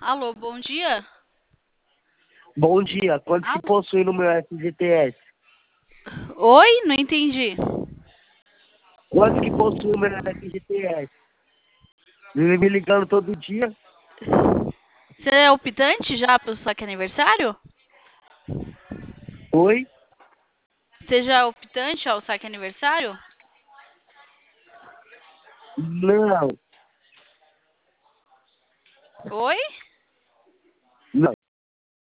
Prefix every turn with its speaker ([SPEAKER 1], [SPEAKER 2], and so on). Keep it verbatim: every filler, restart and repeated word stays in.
[SPEAKER 1] Alô, bom dia.
[SPEAKER 2] Bom dia, quanto se
[SPEAKER 1] Alô?
[SPEAKER 2] possui no meu F G T S?
[SPEAKER 1] Oi? Não entendi.
[SPEAKER 2] Quanto que possui o meu F G T S? Vive me ligando todo dia?
[SPEAKER 1] Você é optante já para o saque aniversário?
[SPEAKER 2] Oi?
[SPEAKER 1] Você já é optante ao saque aniversário?
[SPEAKER 2] Não,
[SPEAKER 1] Oi?
[SPEAKER 2] não.